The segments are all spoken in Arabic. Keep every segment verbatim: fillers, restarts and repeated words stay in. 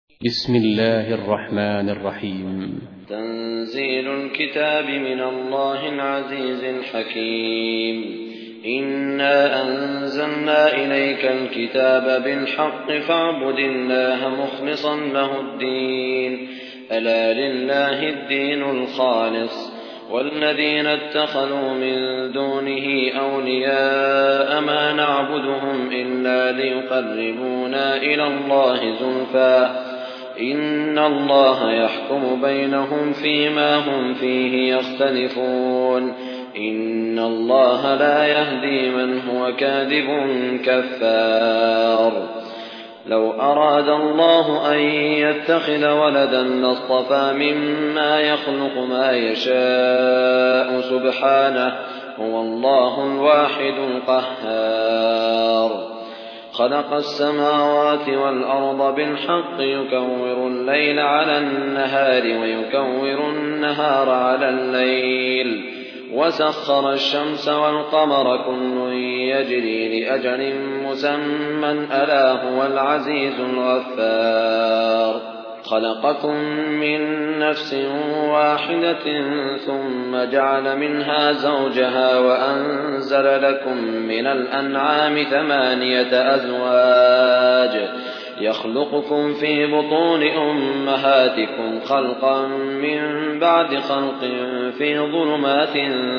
بسم الله الرحمن الرحيم. تنزيل الكتاب من الله العزيز الحكيم. إنا أنزلنا إليك الكتاب بالحق فاعبد الله مخلصا له الدين ألا لله الدين الخالص والذين اتخذوا من دونه أولياء ما نعبدهم إلا ليقربونا إلى الله زلفى إن الله يحكم بينهم فيما هم فيه يختلفون إن الله لا يهدي من هو كاذب كفار. لو أراد الله أن يتخذ ولدا لاصطفى مما يخلق ما يشاء سبحانه هو الله الواحد القهار. خلق السماوات والأرض بالحق يكور الليل على النهار ويكور النهار على الليل وسخر الشمس والقمر كل يجري لأجل مسمى ألا هو العزيز الغفار. خلقكم من نفس واحدة ثم جعل منها زوجها وأنزل لكم من الأنعام ثمانية أزواج يخلقكم في بطون أمهاتكم خلقا من بعد خلق في ظلمات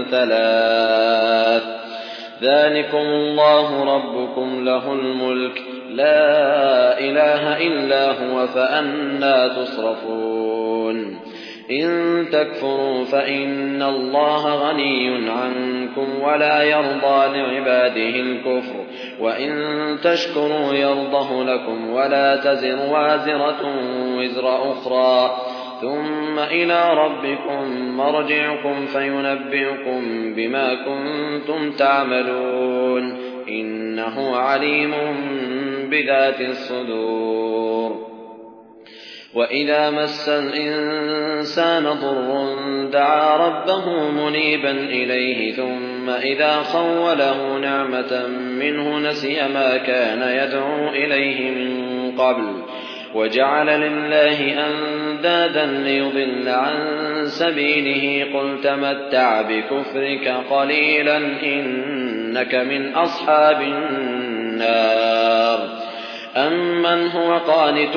ثلاث ذلكم الله ربكم له الملك لا إله إلا هو فأنى تصرفون. إن تكفروا فإن الله غني عنكم ولا يرضى لعباده الكفر وإن تشكروا يرضه لكم ولا تزر وازرة وزر أخرى ثم إلى ربكم مرجعكم فينبئكم بما كنتم تعملون إنه عليم بذات الصدور. وإذا مس الإنسان ضر دعا ربه منيبا إليه ثم إذا خوله نعمة منه نسي ما كان يدعو إليه من قبل وجعل لله أندادا ليضل عن سبيله قل تمتع بكفرك قليلا إنك من أصحاب النار. أمن هو قانت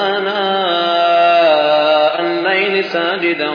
آناء الليل ساجدا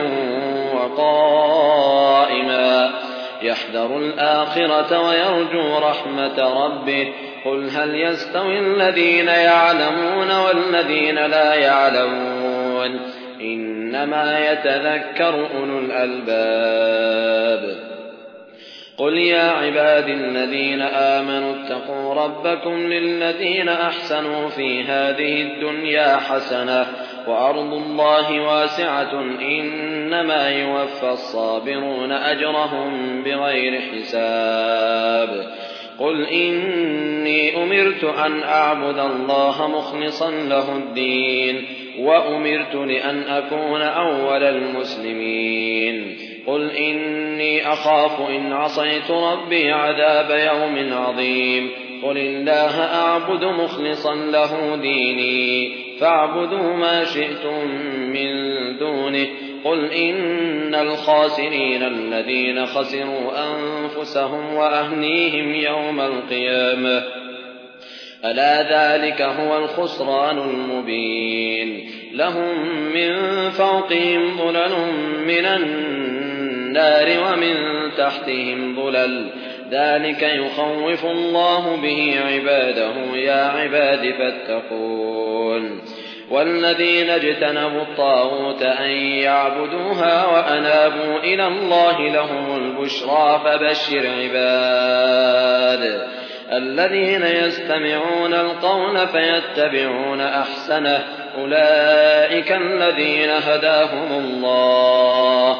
وقائما يحذر الآخرة ويرجو رحمة ربه قل هل يستوي الذين يعلمون والذين لا يعلمون إنما يتذكر أولو الألباب. قل يا عباد الذين آمنوا اتقوا ربكم للذين أحسنوا في هذه الدنيا حسنة وأرض الله واسعة إنما يوفى الصابرون أجرهم بغير حساب. قل إني أمرت أن أعبد الله مخلصا له الدين وأمرت لأن أكون أول المسلمين. قل إني أخاف إن عصيت ربي عذاب يوم عظيم. قل الله أعبد مخلصا له ديني فاعبدوا ما شئتم من دونه. قل إن الخاسرين الذين خسروا أنفسهم وأهليهم يوم القيامة ألا ذلك هو الخسران المبين. لهم من فوقهم ظلل من النار ومن تحتهم ظلل ذلك يخوف الله به عباده يا عباد فاتقون. والذين اجتنبوا الطاغوت أن يعبدوها وأنابوا إلى الله لهم البشرى فبشر عباد الذين يستمعون القول فيتبعون أحسنه أولئك الذين هداهم الله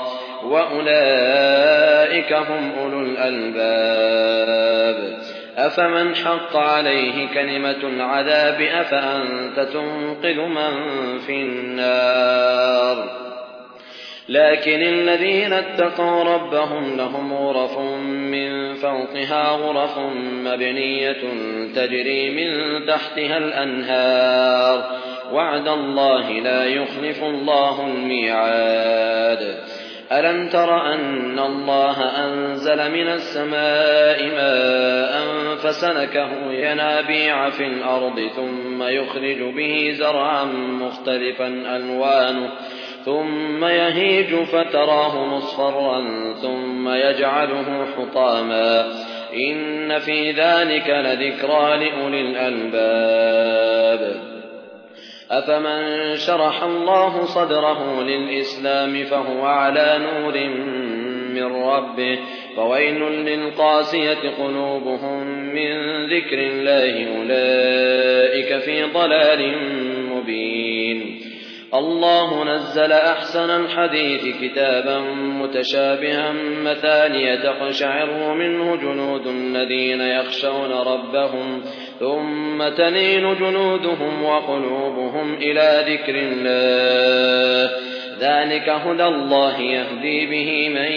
وأولئك هم أولو الألباب. أفمن حق عليه كلمة العذاب أفأنت تنقذ من في النار. لكن الذين اتقوا ربهم لهم غرف من فوقها غرف مبنية تجري من تحتها الأنهار وعد الله لا يخلف الله الميعاد. ألم تر أن الله أنزل من السماء ماء فسلكه ينابيع في الأرض ثم يخرج به زرعا مختلفا ألوانه ثم يهيج فتراه مصفرا ثم يجعله حطاما إن في ذلك لذكرى لأولي الألباب. أفمن شرح الله صدره للإسلام فهو على نور من ربه فويل للقاسية قلوبهم من ذكر الله أولئك في ضلال مبين. الله نزل أحسن الحديث كتابا متشابها مثانية تقشعر منه جلود الذين يخشون ربهم ثم تلين جلودهم وقلوبهم إلى ذكر الله ذلك هدى الله يهدي به من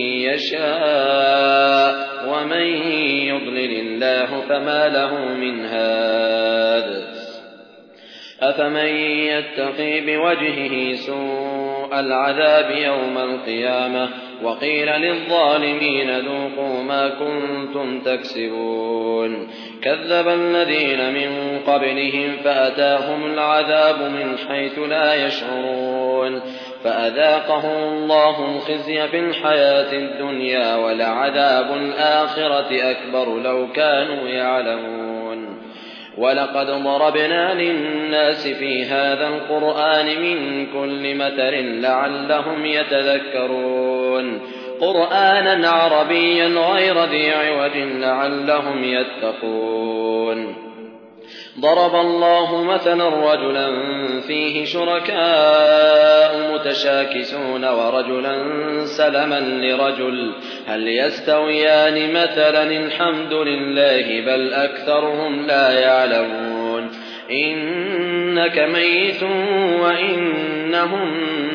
يشاء ومن يضلل الله فما له من هاد. أفمن يتقي بوجهه سوء العذاب يوم القيامة وقيل للظالمين ذوقوا ما كنتم تكسبون. كذب الذين من قبلهم فأتاهم العذاب من حيث لا يشعرون فأذاقهم الله الخزي في الحياة الدنيا ولعذاب الآخرة أكبر لو كانوا يعلمون. ولقد ضربنا للناس في هذا القرآن من كل مثل لعلهم يتذكرون قرآنا عربيا غير ذي عوج لعلهم يتقون. ضرب الله مثلا رجلا فيه شركاء متشاكسون ورجلا سلما لرجل هل يستويان مثلا الحمد لله بل أكثرهم لا يعلمون. إنك ميت وإنهم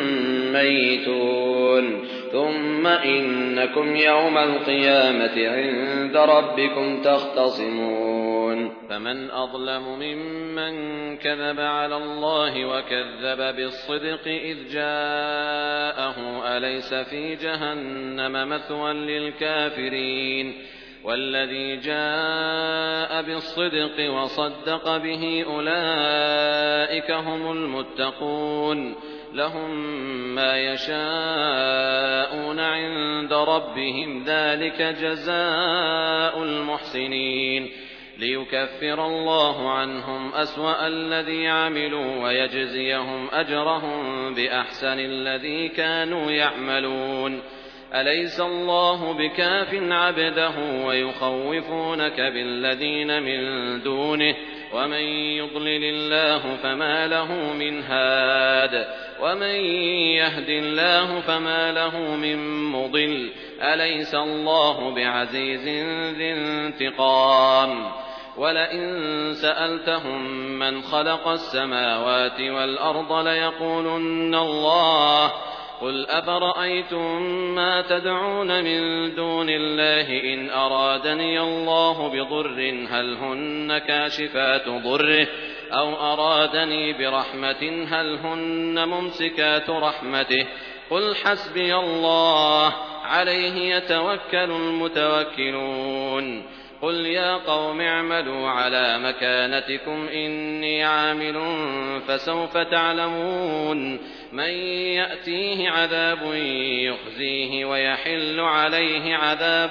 ميتون ثم إنكم يوم القيامة عند ربكم تختصمون. فمن أظلم ممن كذب على الله وكذب بالصدق إذ جاءه أليس في جهنم مثوى للكافرين والذي جاء بالصدق وصدق به أولئك هم المتقون لهم ما يشاءون عند ربهم ذلك جزاء المحسنين ليكفر الله عنهم أسوأ الذي عملوا ويجزيهم أجرهم بأحسن الذي كانوا يعملون. أليس الله بكاف عبده ويخوفونك بالذين من دونه ومن يضلل الله فما له من هاد ومن يهد الله فما له من مضل. أليس الله بعزيز ذي انتقام. ولئن سألتهم من خلق السماوات والأرض ليقولن الله قل أفرأيتم ما تدعون من دون الله إن أرادني الله بضر هل هن كاشفات ضره أو أرادني برحمة هل هن ممسكات رحمته قل حسبي الله عليه يتوكل المتوكلون. قل يا قوم اعملوا على مكانتكم إني عامل فسوف تعلمون من يأتيه عذاب يخزيه ويحل عليه عذاب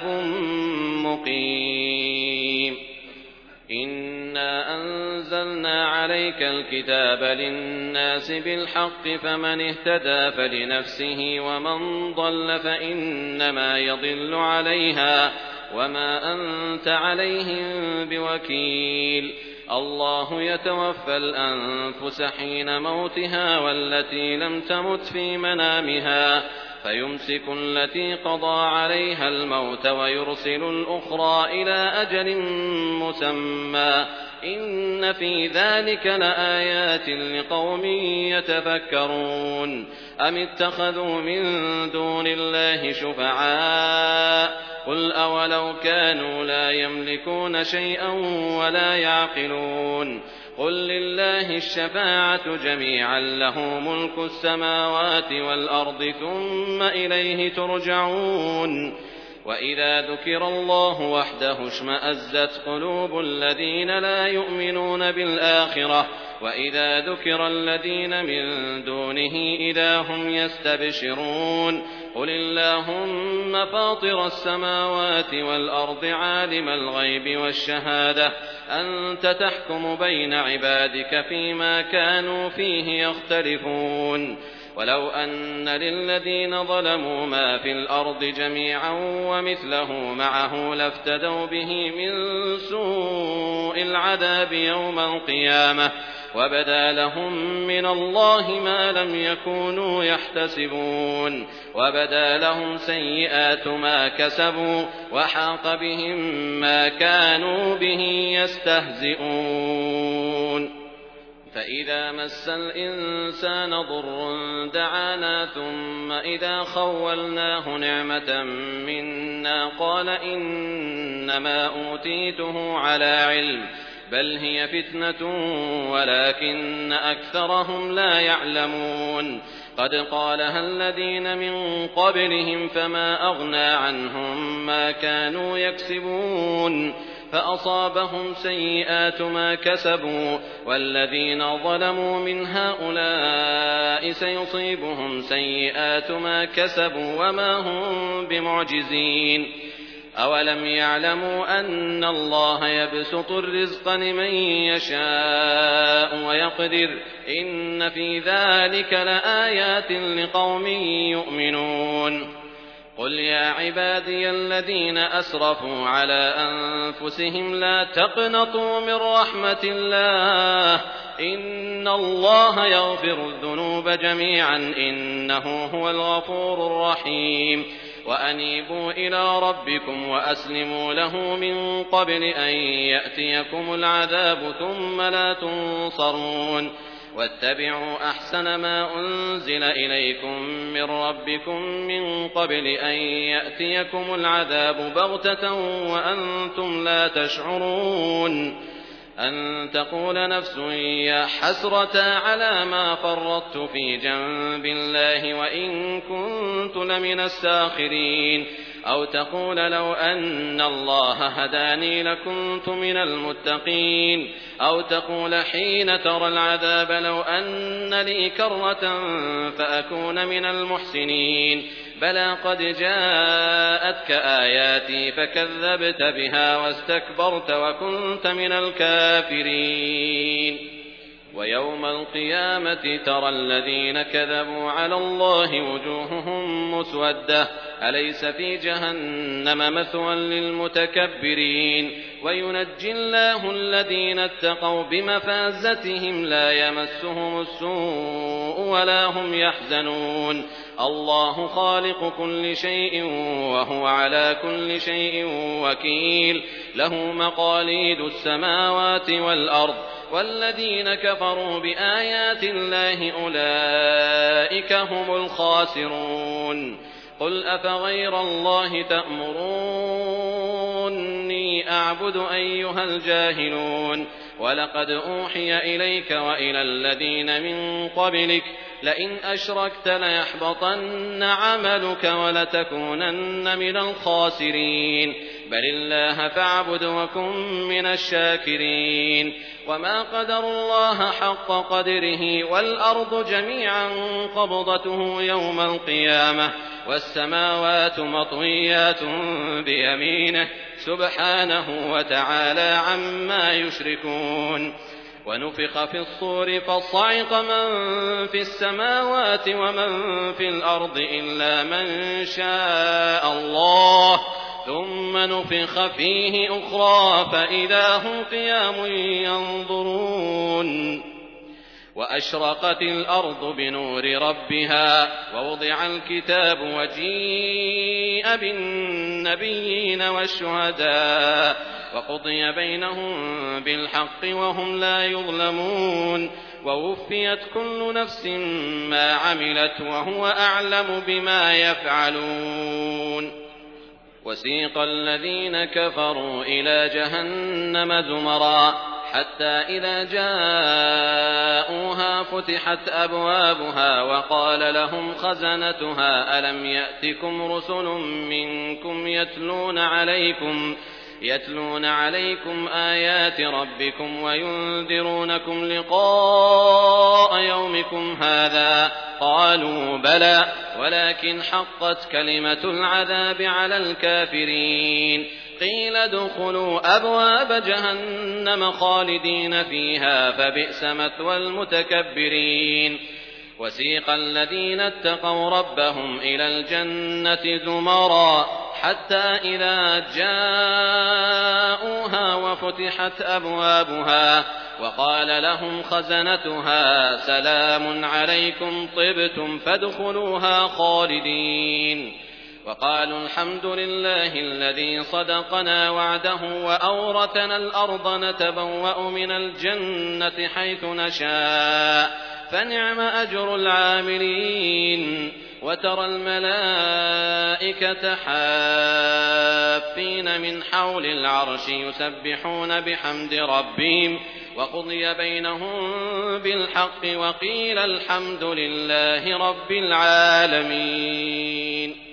مقيم. إنا أنزلنا عليك الكتاب للناس بالحق فمن اهتدى فلنفسه ومن ضل فإنما يضل عليها وما أنت عليهم بوكيل. الله يتوفى الأنفس حين موتها والتي لم تمت في منامها فيمسك التي قضى عليها الموت ويرسل الأخرى إلى أجل مسمى إن في ذلك لآيات لقوم يتفكرون. أم اتخذوا من دون الله شفعاء قل أولو كانوا لا يملكون شيئا ولا يعقلون قل لله الشفاعة جميعا له ملك السماوات والأرض ثم إليه ترجعون وإذا ذكر الله وحده اشمأزت قلوب الذين لا يؤمنون بالآخرة وإذا ذكر الذين من دونه إذا هم يستبشرون قل اللهم فاطر السماوات والأرض عالم الغيب والشهادة أنت تحكم بين عبادك فيما كانوا فيه يختلفون ولو أن للذين ظلموا ما في الأرض جميعا ومثله معه لافتدوا به من سوء العذاب يوم القيامة وبدا لهم من الله ما لم يكونوا يحتسبون وبدا لهم سيئات ما كسبوا وحاق بهم ما كانوا به يستهزئون فإذا مس الإنسان ضر دعانا ثم إذا خولناه نعمة منا قال إنما أوتيته على علم بل هي فتنة ولكن أكثرهم لا يعلمون قد قالها الذين من قبلهم فما أغنى عنهم ما كانوا يكسبون فأصابهم سيئات ما كسبوا والذين ظلموا من هؤلاء سيصيبهم سيئات ما كسبوا وما هم بمعجزين أولم يعلموا أن الله يبسط الرزق لمن يشاء ويقدر إن في ذلك لآيات لقوم يؤمنون قل يا عبادي الذين أسرفوا على أنفسهم لا تقنطوا من رحمة الله إن الله يغفر الذنوب جميعا إنه هو الغفور الرحيم وأنيبوا إلى ربكم وأسلموا له من قبل أن يأتيكم العذاب ثم لا تنصرون واتبعوا أحسن ما أنزل إليكم من ربكم من قبل أن يأتيكم العذاب بغتة وأنتم لا تشعرون أن تقول نفس يا حسرة على ما فرطت في جنب الله وإن كنت لمن الساخرين أو تقول لو أن الله هداني لكنت من المتقين أو تقول حين ترى العذاب لو أن لي كرة فأكون من المحسنين بلى قد جاءتك آياتي فكذبت بها واستكبرت وكنت من الكافرين ويوم القيامة ترى الذين كذبوا على الله وجوههم مسودة أليس في جهنم مثوى للمتكبرين وينجي الله الذين اتقوا بمفازتهم لا يمسهم السوء ولا هم يحزنون الله خالق كل شيء وهو على كل شيء وكيل له مقاليد السماوات والأرض والذين كفروا بآيات الله أولئك هم الخاسرون قل أفغير الله تأمروني أعبد أيها الجاهلون ولقد أوحي إليك وإلى الذين من قبلك لئن أشركت ليحبطن عملك ولتكونن من الخاسرين بل الله فاعبد وكن من الشاكرين وما قدر الله حق قدره والأرض جميعا قبضته يوم القيامة والسماوات مطويات بيمينه سبحانه وتعالى عما يشركون ونفخ في الصور فصعق من في السماوات ومن في الأرض إلا من شاء الله ثم نفخ فيه أخرى فإذا هم قيام ينظرون وأشرقت الأرض بنور ربها ووضع الكتاب وجيء بالنبيين والشهداء وقضي بينهم بالحق وهم لا يظلمون ووفيت كل نفس ما عملت وهو أعلم بما يفعلون وسيق الذين كفروا إلى جهنم زمرا حتى إذا جاءوها فتحت أبوابها وقال لهم خزنتها ألم يأتكم رسل منكم يتلون عليكم يتلون عليكم آيات ربكم وينذرونكم لقاء يومكم هذا قالوا بلى ولكن حقت كلمة العذاب على الكافرين قيل ادخلوا أبواب جهنم خالدين فيها فبئس مثوى المتكبرين وسيق الذين اتقوا ربهم إلى الجنة زمرا حتى إذا جاءوها وفتحت أبوابها وقال لهم خزنتها سلام عليكم طبتم فادخلوها خالدين وقالوا الحمد لله الذي صدقنا وعده وأورثنا الأرض نتبوأ من الجنة حيث نشاء فنعم أجر العاملين وترى الملائكة حافين من حول العرش يسبحون بحمد ربهم وقضي بينهم بالحق وقيل الحمد لله رب العالمين.